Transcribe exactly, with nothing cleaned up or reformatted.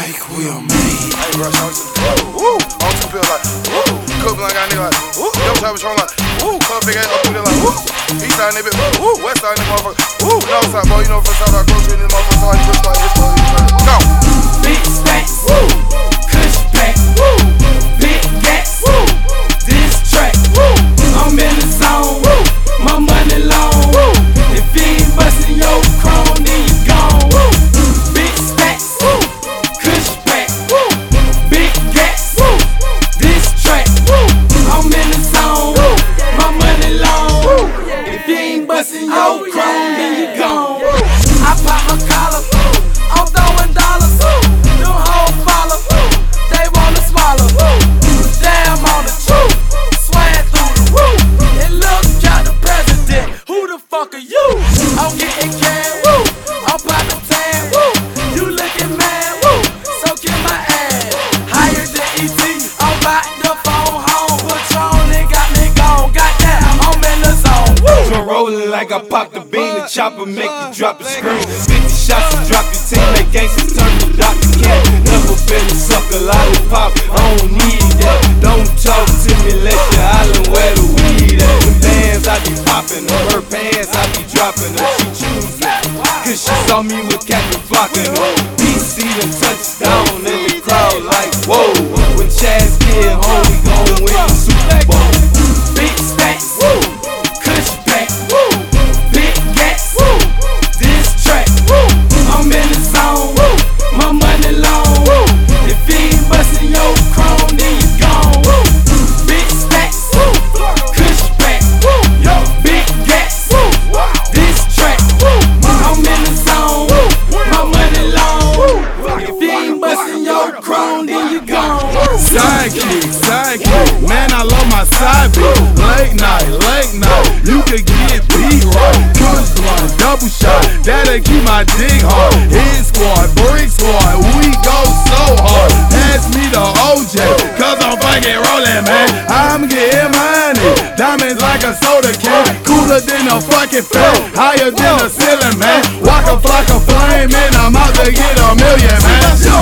like we are made. I ain't brush on to the pills. Woo! On to the pills like, woo! Cook blunt got nigga like, woo! Them type of strong like, woo! Club big ass up through there like, woo! East side nigga, woo! West side nigga motherfucker, woo! North side boy, you know first time I go to this motherfucker, so I just like this boy, go! Big stacks, woo! Kush pack, woo! Big gats, woo! This track, woo! I'm in the zone, woo! My money long, woo! If you ain't bustin' your chrome, then you gone, woo! Big stacks, woo! Kush pack, woo! Big gats, woo! This track, woo! I'm in the zone, woo! My money long, woo! If you ain't bustin' your chrome, then you gone, woo! I pop my collar, woo! I'm throwing dollars, woo! Them hoes follow, woo! They wanna swallow, woo! Damn on the truth, swag through the roof. And look at the president, who the fuck are you? I'm getting cash, woo! I'm poppin' tan, woo! You looking mad, woo! So kiss my ass. Higher than E T, I'm by the phone home. Patron, they got me gone. Goddamn, I'm in the zone, woo! I'm rolling like I popped the bean, the chopper make you drop the screen. fifty shots to drop your team, make gangsters turn to Doctor Cat. Never been a sucker lollipop, I don't need that. Don't talk to me unless you're hollering where the weed at. Them bands I be popping, on her pants I be dropping her. She choose me, cause she saw me with Captain flocking her. P C done touched down in the crowd like whoa. When Chaz get home, we gon' win the Super Bowl. Big stacks, woo! Kush pack, woo! Big gats, woo! This track, woo! I'm in the zone, woo! My money long, woo! If you ain't bustin' your chrome, then you gone, woo! Big stacks, woo! Kush pack, woo! Big gats, woo! This track, woo! I'm in the zone, woo! My money long, woo! If you ain't bustin' your chrome, then you gone, woo! Sidekick, sidekick, man, I love my side beat. Late night, late night, you can get beat right. Kush blunt, double shot, that'll keep my dick hard. Hit squad, brick squad, we go so hard. Pass me the O J, cause I'm fucking rolling, man. I'm getting money, diamonds like a soda can. Cooler than a fucking fan, higher than the ceiling, man. Walk a flock of flame and I'm out to get a million, man.